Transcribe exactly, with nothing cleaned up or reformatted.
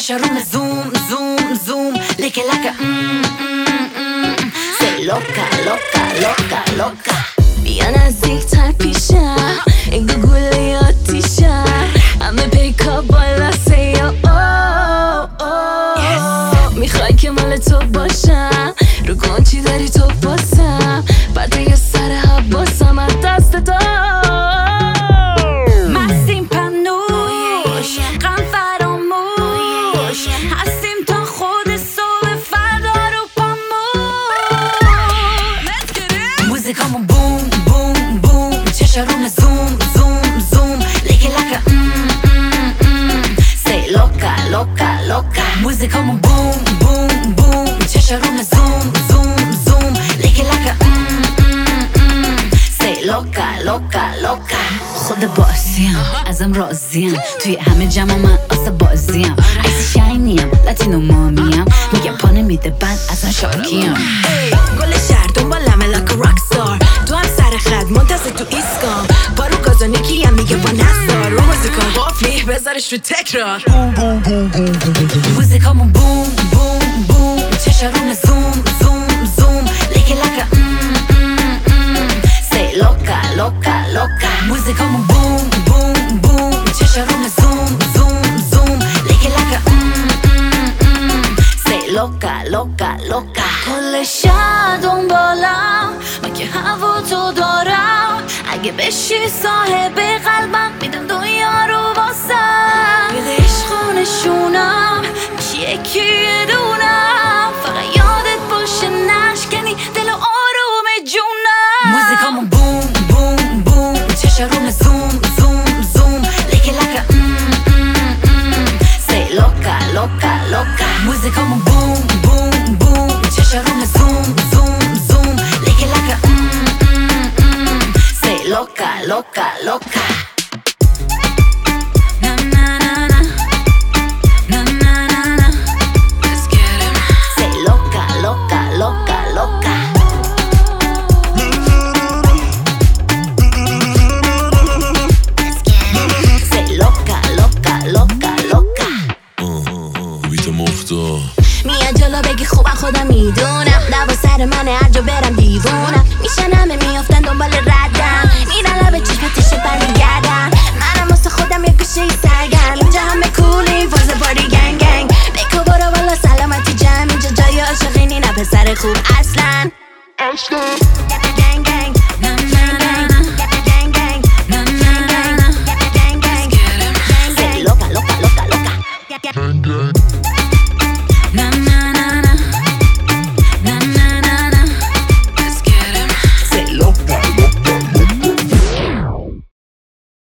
چشارون زوم زوم زوم لیکه لکه سی لوکا لوکا لوکا لوکا. بیا نزدیک تر پیشم این گوگوله آتیشم همه پیکا بالا سی میخوای که مال تو باشم رو کن چی داری تو باسم بعد یه سر حباسم از دست تو مستیم پنوش غم فراموش هستیم تا خود صبح فردا رو پاموش موزیکامون بوم بوم بوم چشارون زوم زوم زوم لیکه لکه سی لوکا لوکا لوکا. موزیکامون بوم بوم بوم چشارون زوم زوم زوم لیکه لکه سی لوکا لوکا لوکا. خود بازیم ازم راضیم توی همه جمع من آسه بازیم ایسی شاینیم لاتینو مامیم میگم پا نمیده بند ازم شاکیم گل شهر دنبالمه لاکا راکستار تو هم سر خد منتظر تو ایسکام پارو گازانی کیم میگه با نستار رو موزیکا وافلی بذارش رو تکرار موزیکامون بوم بوم بوم چشارون زوم زوم زوم لیکه لکه سی لوکا لوکا لوکا. موزیکامون بوم بوم بوم چشارون زوم زوم زوم لیکه لکه سی لوکا لوکا لوکا. کل شهر دنبالم من که هوا تو دارم اگه بشی صاحب قلبم میدم دنیا رو واسم بیده عشقانشونم میشی یکی دونم فقط یادت باشه نشکنی دل و آروم جونم. موزیکامون بوم بوم بوم چشارون زوم زوم زوم لیکه لکه سی لوکا لوکا لوکا. موزیکامون بوم بوم بوم چشارون زوم زوم زوم لیکه لکه سی لوکا لوکا لوکا. میاد جلو بگی خوبم خودم میدونم دوا سر منه هر جا برم دیوونم میشن همه میافتن دنبال ردم میرن لبه چشمتش برمیگردم منم واسه خودم یه گوشه ای سرگرم اینجا همه کولیم فاز پاری گنگ گنگ بکو برو بالا سلامتی جمع اینجا جای عاشقینی نه پسر خوب اصلا اصلا گنگ گنگ Loca, loca, loca, loca.